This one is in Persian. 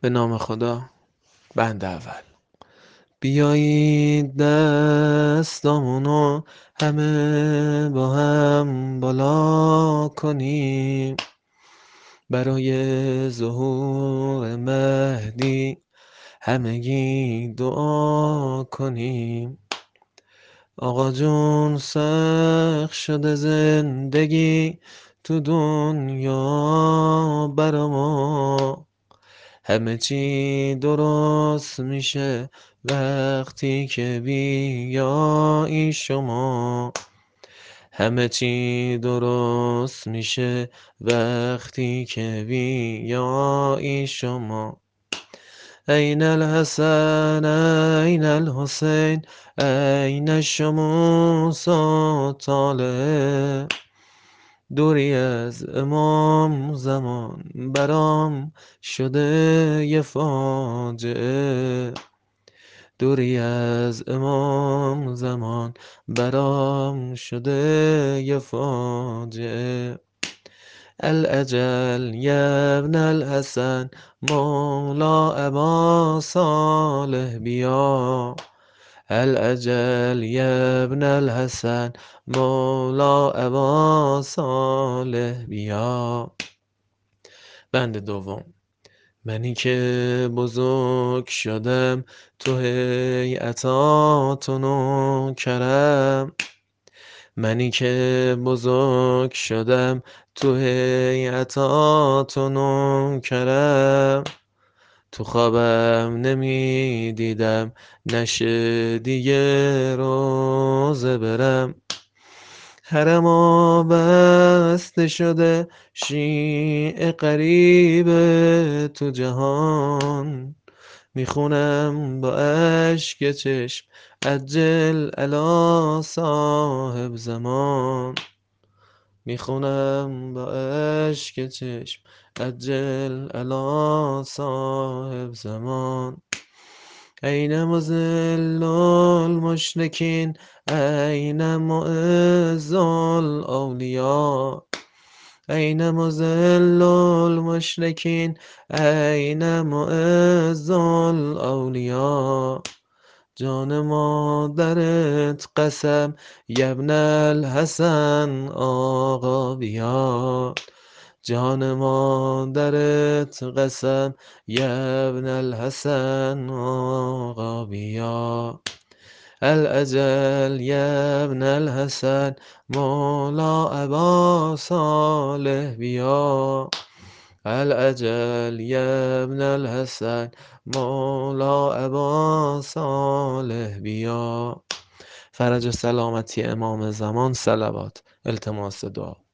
به نام خدا. بند اول. بیایید دستامونو همه با هم بالا کنیم، برای ظهور مهدی همگی دعا کنیم. آقا جون سخت شده زندگی تو دنیا برا ما، همه چی درست میشه وقتی که بیایی شما. همه چی درست میشه وقتی که بیایی شما. أين الحسن أين الحسین أين الشموس طالع، دوری از امام زمان برام شده یه فاجعه. دوری از امام زمان برام شده یه فاجعه. الأجل يا ابن الحسن مولا ابا صالح بیا. الأجل يا ابن الحسن مولا ابا صالح بیا. بند دوم. منی که بزرگ شدم تو هیئتات و نوکرم، منی که بزرگ شدم تو هیئتات و نوکرم، تو خوابم نمیدیدم نشه دیگه روزه برم. حرما بسته شده شیعه غریبه تو جهان، میخونم با اشک چشم عجل الی صاحب زمان. میخونم با اشک چشم عجل الی صاحب زمان. أين مذل المشرکین أين معز الاولیاء. أين مذل المشرکین أين معز الاولیاء. جان مادرت قسم یبن الحسن آقا بیا. جان مادرت قسم یبن الحسن آقا بیا. الأجل يا ابن الحسن مولا ابا صالح بیا. الأجل يا ابن الحسن مولا ابا صالح بیا. فرج و سلامتی امام زمان صلوات. التماس دعا.